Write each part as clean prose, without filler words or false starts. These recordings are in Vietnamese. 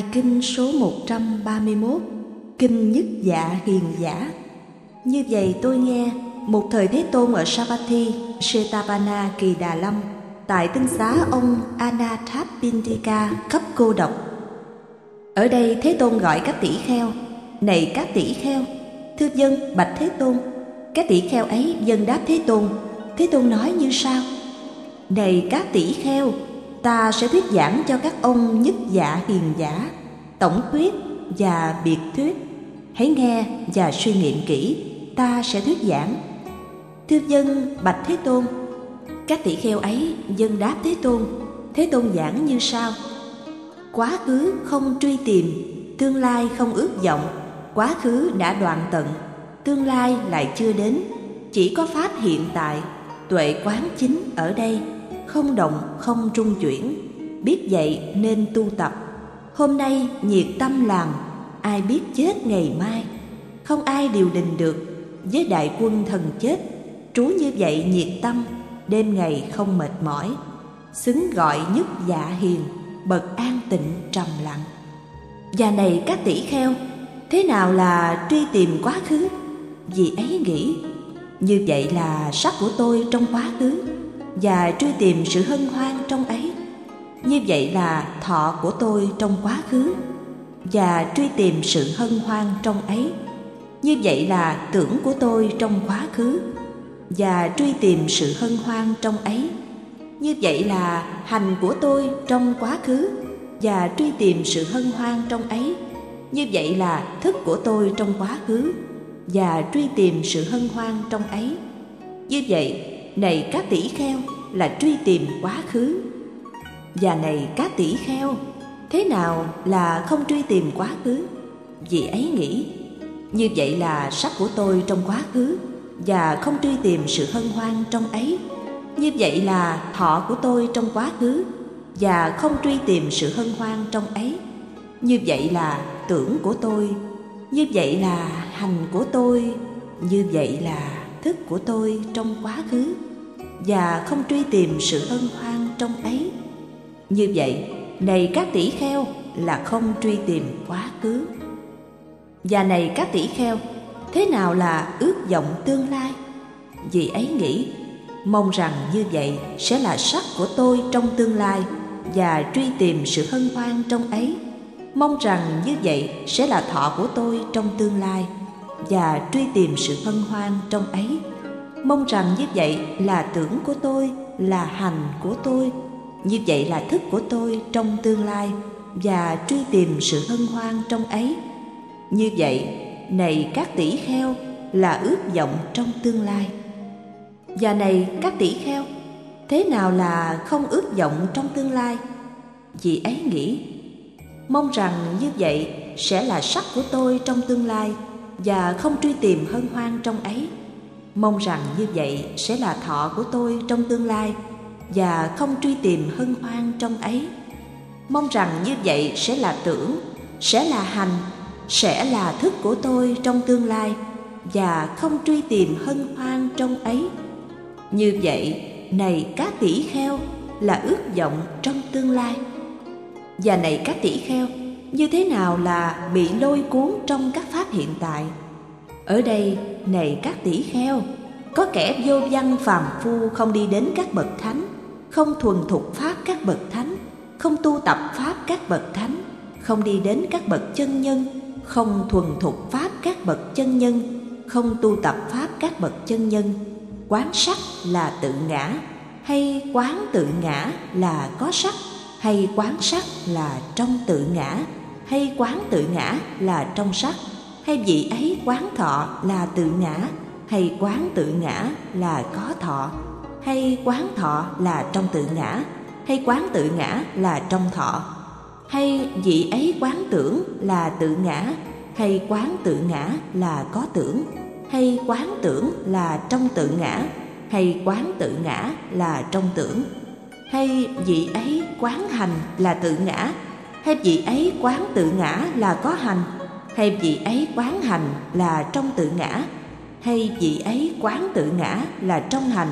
kinh số 131, kinh Nhất Dạ Hiền Giả. Như vậy tôi nghe, một thời Thế Tôn ở Savatthi, Setapana Kỳ Đà Lâm, tại tinh xá ông Anathapindika khắp cô độc. Ở đây Thế Tôn gọi các tỷ kheo: này các tỷ kheo, thưa dân bạch Thế Tôn. Các tỷ kheo ấy dâng đáp Thế Tôn. Thế Tôn nói như sau: này các tỷ kheo, ta sẽ thuyết giảng cho các ông Nhất Dạ Hiền Giả, tổng thuyết và biệt thuyết. Hãy nghe và suy nghiệm kỹ, ta sẽ thuyết giảng. Thưa dân bạch Thế Tôn. Các tỷ kheo ấy dâng đáp Thế Tôn. Thế Tôn giảng như sau: quá khứ không truy tìm, tương lai không ước vọng. Quá khứ đã đoạn tận, tương lai lại chưa đến. Chỉ có pháp hiện tại, tuệ quán chính ở đây, không động không trung chuyển. Biết vậy nên tu tập. Hôm nay nhiệt tâm làm, ai biết chết ngày mai. Không ai điều đình được, với đại quân thần chết. Trú như vậy nhiệt tâm, đêm ngày không mệt mỏi. Xứng gọi Nhất Dạ Hiền, bậc an tịnh trầm lặng. Và này các tỷ kheo, thế nào là truy tìm quá khứ? Vì ấy nghĩ, như vậy là sắc của tôi trong quá khứ, và truy tìm sự hân hoan trong ấy. Như vậy là thọ của tôi trong quá khứ, và truy tìm sự hân hoan trong ấy. Như vậy là tưởng của tôi trong quá khứ, và truy tìm sự hân hoan trong ấy. Như vậy là hành của tôi trong quá khứ, và truy tìm sự hân hoan trong ấy. Như vậy là thức của tôi trong quá khứ, và truy tìm sự hân hoan trong ấy. Như vậy, này các tỷ kheo, là truy tìm quá khứ. Và này các tỷ kheo, thế nào là không truy tìm quá khứ? Vì ấy nghĩ, như vậy là sắc của tôi trong quá khứ, và không truy tìm sự hân hoan trong ấy. Như vậy là thọ của tôi trong quá khứ, và không truy tìm sự hân hoan trong ấy. Như vậy là tưởng của tôi. Như vậy là hành của tôi. Như vậy là thức của tôi trong quá khứ, và không truy tìm sự hân hoan trong ấy. Như vậy, này các tỷ kheo, là không truy tìm quá khứ. Và này các tỷ kheo, thế nào là ước vọng tương lai? Vì ấy nghĩ, mong rằng như vậy sẽ là sắc của tôi trong tương lai, và truy tìm sự hân hoan trong ấy. Mong rằng như vậy sẽ là thọ của tôi trong tương lai, và truy tìm sự hân hoan trong ấy. Mong rằng như vậy là tưởng của tôi, là hành của tôi. Như vậy là thức của tôi trong tương lai, và truy tìm sự hân hoan trong ấy. Như vậy, này các tỷ kheo, là ước vọng trong tương lai. Và này các tỷ kheo, thế nào là không ước vọng trong tương lai? Vì ấy nghĩ, mong rằng như vậy sẽ là sắc của tôi trong tương lai, và không truy tìm hân hoan trong ấy. Mong rằng như vậy sẽ là thọ của tôi trong tương lai, và không truy tìm hân hoan trong ấy. Mong rằng như vậy sẽ là tưởng, sẽ là hành, sẽ là thức của tôi trong tương lai, và không truy tìm hân hoan trong ấy. Như vậy, này các tỷ kheo, là ước vọng trong tương lai. Và này các tỷ kheo, như thế nào là bị lôi cuốn trong các pháp hiện tại? Ở đây, này các tỷ kheo, có kẻ vô văn phàm phu không đi đến các bậc thánh, không thuần thục pháp các bậc thánh, không tu tập pháp các bậc thánh, không đi đến các bậc chân nhân, không thuần thục pháp các bậc chân nhân, không tu tập pháp các bậc chân nhân. Quán sắc là tự ngã, hay quán tự ngã là có sắc, hay quán sắc là trong tự ngã, hay quán tự ngã là trong sắc, hay vị ấy quán thọ là tự ngã, hay quán tự ngã là có thọ, hay quán thọ là trong tự ngã, hay quán tự ngã là trong thọ, hay vị ấy quán tưởng là tự ngã, hay quán tự ngã là có tưởng, hay quán tưởng là trong tự ngã, hay quán tự ngã là trong tưởng, hay vị ấy quán hành là tự ngã, hay vị ấy quán tự ngã là có hành, hay vị ấy quán hành là trong tự ngã, hay vị ấy quán tự ngã là trong hành,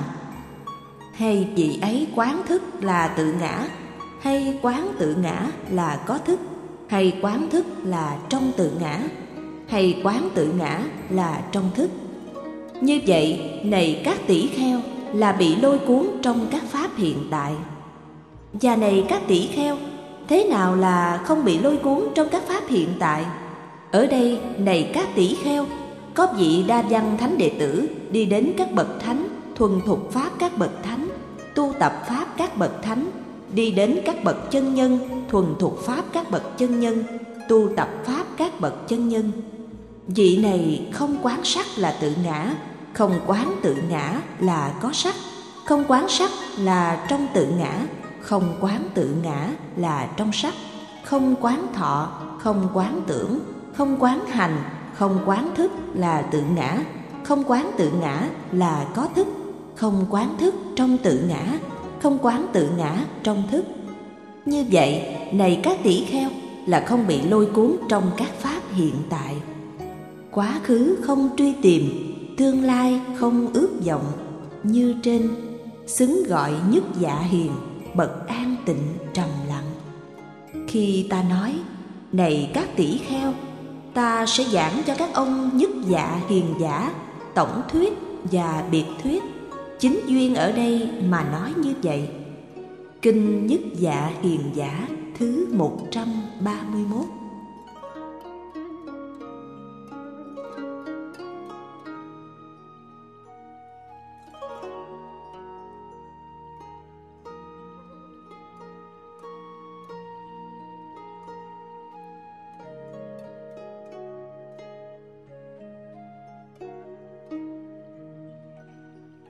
hay vị ấy quán thức là tự ngã, hay quán tự ngã là có thức, hay quán thức là trong tự ngã, hay quán tự ngã là trong thức? Như vậy, này các tỷ kheo, là bị lôi cuốn trong các pháp hiện tại. Và này các tỷ kheo, thế nào là không bị lôi cuốn trong các pháp hiện tại? Ở đây, này các tỷ kheo, có vị đa văn thánh đệ tử đi đến các bậc thánh, thuần thục pháp các bậc thánh, tu tập pháp các bậc thánh, đi đến các bậc chân nhân, thuần thục pháp các bậc chân nhân, tu tập pháp các bậc chân nhân. Vị này không quán sắc là tự ngã, không quán tự ngã là có sắc, không quán sắc là trong tự ngã, không quán tự ngã là trong sắc, không quán thọ, không quán tưởng, không quán hành, không quán thức là tự ngã, không quán tự ngã là có thức, không quán thức trong tự ngã, không quán tự ngã trong thức. Như vậy, này các tỷ kheo, là không bị lôi cuốn trong các pháp hiện tại. Quá khứ không truy tìm, tương lai không ước vọng, như trên xứng gọi nhất dạ hiền, bậc an tịnh trầm lặng. Khi ta nói, này các tỷ kheo, ta sẽ giảng cho các ông nhất dạ hiền giả, tổng thuyết và biệt thuyết. Chính duyên ở đây mà nói như vậy. Kinh Nhất Dạ Hiền Giả thứ 131.